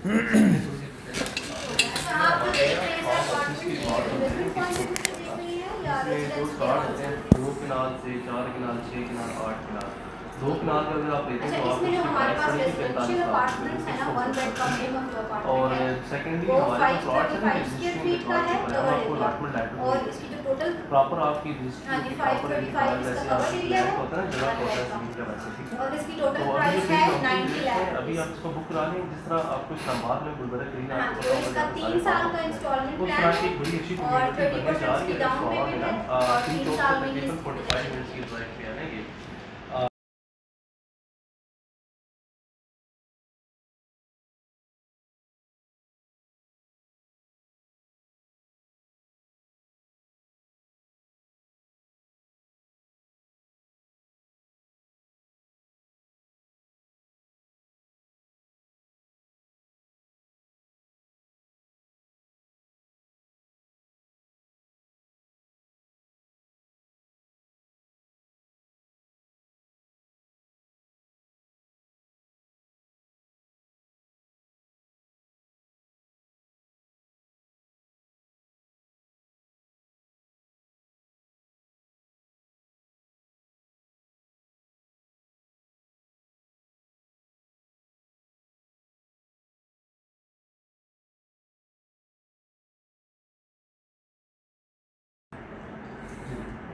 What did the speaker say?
आप जो देख रहे हैं sir apartment investment point of view से देख रही हैं या रेजिडेंस के कार्ड नाम होते से? हैं 2 कनाल से 4 कनाल 6 कनाल 8 कनाल 2 कनाल का अगर आप लेते हैं अच्छा, तो आपको इसमें जो उसकी हमारे प्राइस पास पड़ेगी रेजिडेंशियल 45 अपार्टमेंट्स है ना, लाख 1 बेड का मिनिमम जो और अपार्टमेंट है सेकेंडली वो हमारे पास प्लॉट है 535 स्क्वायर फीट का है कवर आपको एरिया, अलॉटमेंट लेटर और इसकी जो टोटल प्रॉपर आपकी हाँ जी प्रॉपर 535 इसका कवर एरिया है होता है जगह 1 होता बेड है का, जमीन का वैसे, ठीक है। और इसकी तो टोटल अभी प्राइस ये है चीज़ 90 लाख अभी आप रुपीस। इसको बुक करा लें जिस तरह आपको इस्लामाबाद में गुलबर्गा क्लीन हाँ जी, और इसका 3 साल का इंस्टॉलमेंट प्लान है बड़ी अच्छी और कम्युनिटी बनने जा 20% रही की है डाउन पेमेंट है और 3 साल में ही इसकी तकरीबन 45 मिनट्स की ड्राइव पे है।